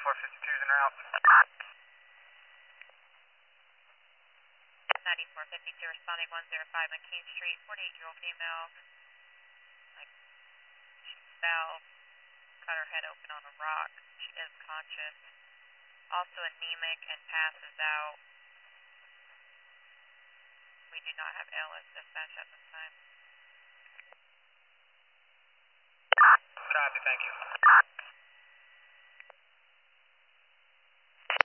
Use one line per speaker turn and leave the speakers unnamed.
9452's en route.
9452 responding 105 on King Street, 48-year-old female. Like, she fell, cut her head open on a rock. She is conscious. Also anemic and passes out. We do not have ALS dispatch at this time.
Copy, thank you.